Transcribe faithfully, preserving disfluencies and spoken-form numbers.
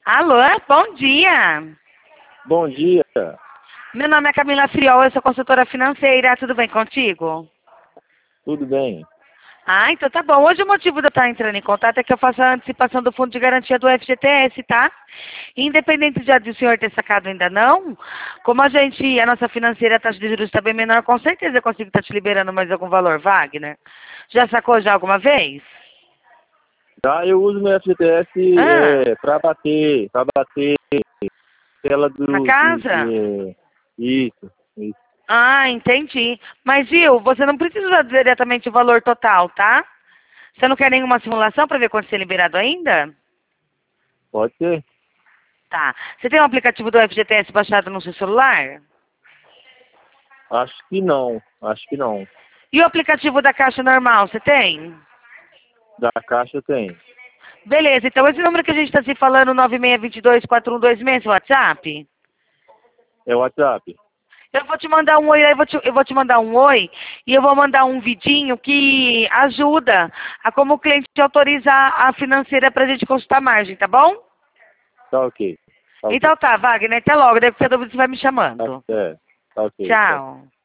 Alô, bom dia. Bom dia. Meu nome é Camila Friol, eu sou consultora financeira. Tudo bem contigo? Tudo bem? Ah, então tá bom. Hoje o motivo de eu estar entrando em contato é que eu faço a antecipação do fundo de garantia do F G T S, tá? Independente já de o senhor ter sacado ainda não, como a gente, a nossa financeira, a taxa de juros está bem menor, com certeza eu consigo estar te liberando mais algum valor, Wagner. Já sacou já alguma vez? Tá, eu uso meu F G T S Ah, é, para bater, para bater tela na do, de, casa? de- isso, isso. Ah, entendi. Mas, viu, você não precisa usar diretamente o valor total, tá? Você não quer nenhuma simulação para ver quanto ser liberado ainda? Pode ser? Tá. Você tem um aplicativo do F G T S baixado no seu celular? Acho que não, acho que não. E o aplicativo da Caixa normal, você tem? Da Caixa tem. Beleza, então esse número que a gente está se falando, nove seis dois dois, quatro um dois seis, seu WhatsApp? É o WhatsApp. Eu vou te mandar um oi, aí eu vou te, eu vou te mandar um oi e eu vou mandar um vidinho que ajuda a como o cliente autorizar a financeira para a gente consultar a margem, tá bom? Tá ok. Tá ok. Então tá, Wagner, até logo, daí qualquer dúvida você vai me Tá chamando. certo. Tá ok. Tá. Tchau.